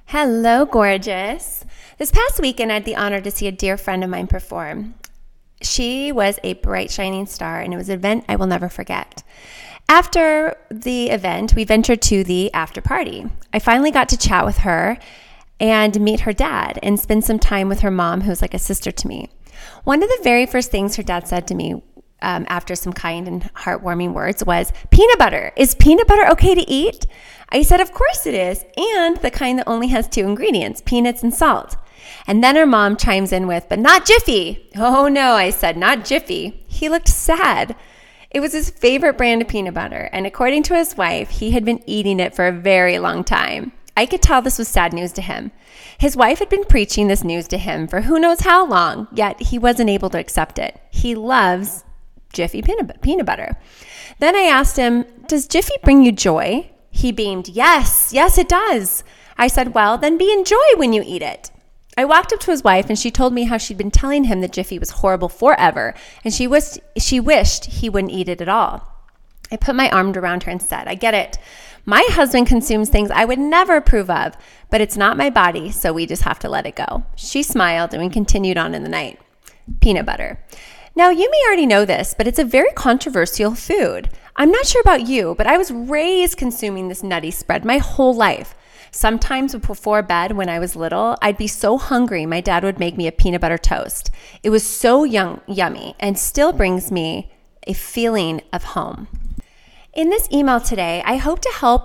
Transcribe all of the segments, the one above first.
Hello, gorgeous. This past weekend, I had the honor to see a dear friend of mine perform. She was a bright, shining star, and it was an event I will never forget. After the event, we ventured to the after party. I finally got to chat with her and meet her dad and spend some time with her mom, who's like a sister to me. One of the very first things her dad said to me after some kind and heartwarming words was, "Peanut butter. Is peanut butter okay to eat?" I said, "Of course it is, and the kind that only has two ingredients, peanuts and salt." And then her mom chimes in with, "But not Jiffy." "Oh no," I said, "not Jiffy." He looked sad. It was his favorite brand of peanut butter, and according to his wife, he had been eating it for a very long time. I could tell this was sad news to him. His wife had been preaching this news to him for who knows how long, yet he wasn't able to accept it. He loves Jiffy peanut butter. Then I asked him, "Does Jiffy bring you joy?" He beamed, Yes, it does." I said, "Well, then be in joy when you eat it." I walked up to his wife and she told me how she'd been telling him that Jiffy was horrible forever and she wished he wouldn't eat it at all. I put my arm around her and said, "I get it. My husband consumes things I would never approve of, but it's not my body, so we just have to let it go." She smiled and we continued on in the night. Peanut butter. Now, you may already know this, but it's a very controversial food. I'm not sure about you, but I was raised consuming this nutty spread my whole life. Sometimes before bed when I was little, I'd be so hungry my dad would make me a peanut butter toast. It was so yummy and still brings me a feeling of home. In this email today, I hope to help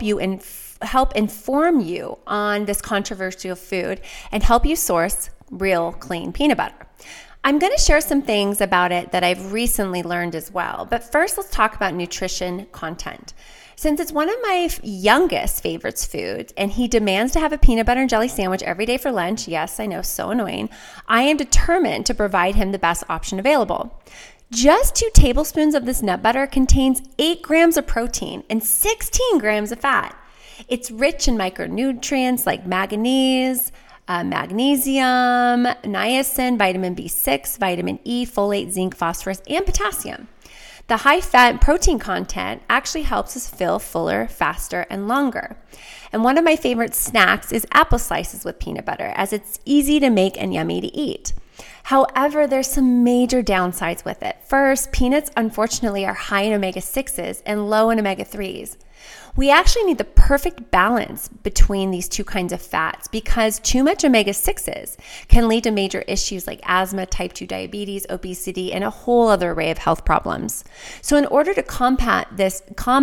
inform you on this controversial food and help you source real, clean peanut butter. I'm going to share some things about it that I've recently learned as well. But first, let's talk about nutrition content. Since it's one of my youngest favorites foods, and he demands to have a peanut butter and jelly sandwich every day for lunch, yes, I know, so annoying, I am determined to provide him the best option available. Just 2 tablespoons of this nut butter contains 8 grams of protein and 16 grams of fat. It's rich in micronutrients like manganese, magnesium, niacin, vitamin B6, vitamin E, folate, zinc, phosphorus, and potassium. The high fat and protein content actually helps us feel fuller, faster, and longer. And one of my favorite snacks is apple slices with peanut butter, as it's easy to make and yummy to eat. However, there's some major downsides with it. First, peanuts unfortunately are high in omega-6s and low in omega-3s. We actually need the perfect balance between these two kinds of fats because too much omega-6s can lead to major issues like asthma, type 2 diabetes, obesity, and a whole other array of health problems. So in order to combat this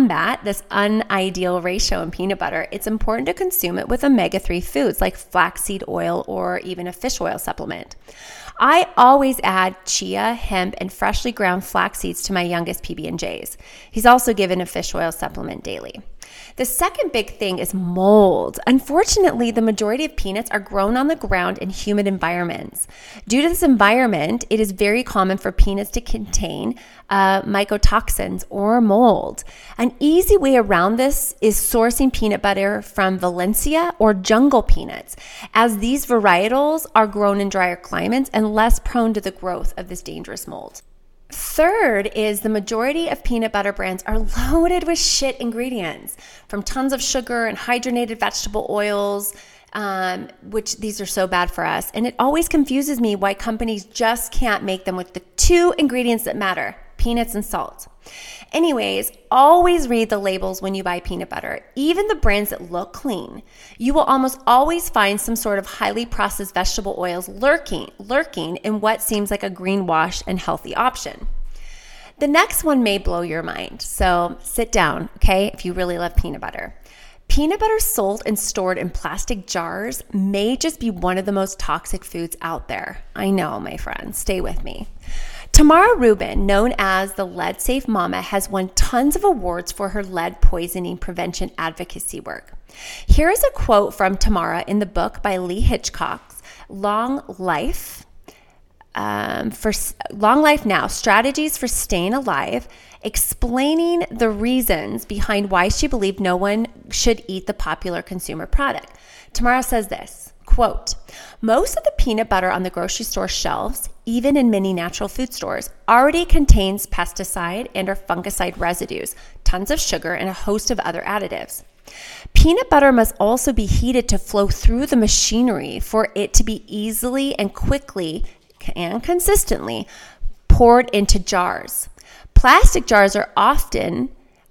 unideal ratio in peanut butter, it's important to consume it with omega-3 foods like flaxseed oil or even a fish oil supplement. I always add chia, hemp, and freshly ground flax seeds to my youngest PB&Js. He's also given a fish oil supplement daily. The second big thing is mold. Unfortunately, the majority of peanuts are grown on the ground in humid environments. Due to this environment, it is very common for peanuts to contain mycotoxins or mold. An easy way around this is sourcing peanut butter from Valencia or jungle peanuts, as these varietals are grown in drier climates and less prone to the growth of this dangerous mold. Third is the majority of peanut butter brands are loaded with shit ingredients, from tons of sugar and hydrogenated vegetable oils, which these are so bad for us. And it always confuses me why companies just can't make them with the 2 ingredients that matter, peanuts and salt. Anyways, always read the labels when you buy peanut butter, even the brands that look clean. You will almost always find some sort of highly processed vegetable oils lurking in what seems like a greenwash and healthy option. The next one may blow your mind, so sit down, okay, if you really love peanut butter. Peanut butter sold and stored in plastic jars may just be one of the most toxic foods out there. I know, my friends, stay with me. Tamara Rubin, known as the Lead Safe Mama, has won tons of awards for her lead poisoning prevention advocacy work. Here is a quote from Tamara in the book by Lee Hitchcock's Long Life Now, Strategies for Staying Alive, explaining the reasons behind why she believed no one should eat the popular consumer product. Tamara says this, quote, "Most of the peanut butter on the grocery store shelves, even in many natural food stores, already contains pesticide and or fungicide residues, tons of sugar, and a host of other additives. Peanut butter must also be heated to flow through the machinery for it to be easily and quickly and consistently poured into jars. Plastic jars are often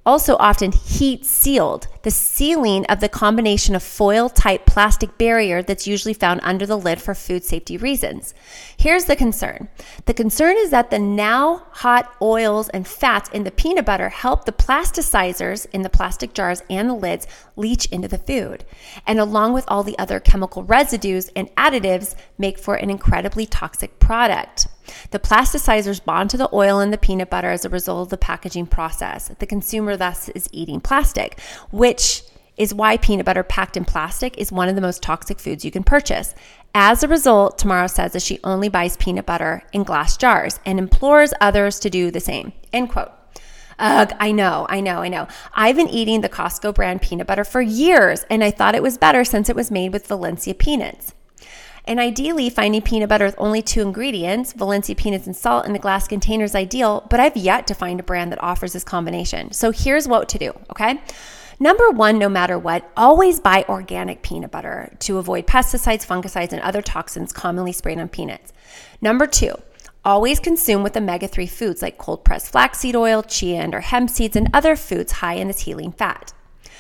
heat sealed, the sealing of the combination of foil type plastic barrier that's usually found under the lid for food safety reasons. Here's the concern. The concern is that the now hot oils and fats in the peanut butter help the plasticizers in the plastic jars and the lids leach into the food, and along with all the other chemical residues and additives, make for an incredibly toxic product. The plasticizers bond to the oil in the peanut butter as a result of the packaging process. The consumer thus is eating plastic, which is why peanut butter packed in plastic is one of the most toxic foods you can purchase. As a result, Tamara says that she only buys peanut butter in glass jars and implores others to do the same. End quote. Ugh, I know. I've been eating the Costco brand peanut butter for years, and I thought it was better since it was made with Valencia peanuts. And ideally, finding peanut butter with only 2 ingredients, Valencia peanuts and salt, in the glass container is ideal, but I've yet to find a brand that offers this combination. So here's what to do, okay? Number 1, no matter what, always buy organic peanut butter to avoid pesticides, fungicides, and other toxins commonly sprayed on peanuts. Number 2, always consume with omega-3 foods like cold-pressed flaxseed oil, chia and or hemp seeds, and other foods high in this healing fat.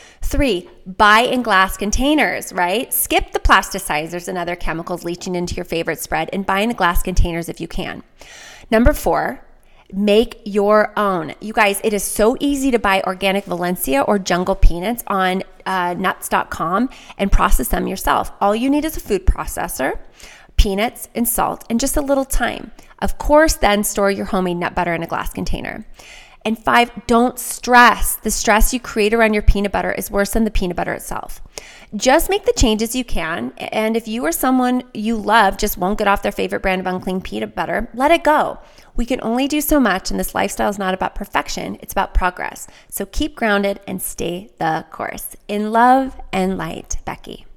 3, buy in glass containers, right? Skip the plasticizers and other chemicals leaching into your favorite spread and buy in glass containers if you can. Number 4, make your own. You guys, it is so easy to buy organic Valencia or Jungle peanuts on nuts.com and process them yourself. All you need is a food processor, peanuts, and salt, and just a little time. Of course, then store your homemade nut butter in a glass container. And 5, don't stress. The stress you create around your peanut butter is worse than the peanut butter itself. Just make the changes you can. And if you or someone you love just won't get off their favorite brand of unclean peanut butter, let it go. We can only do so much, and this lifestyle is not about perfection. It's about progress. So keep grounded and stay the course. In love and light, Becky.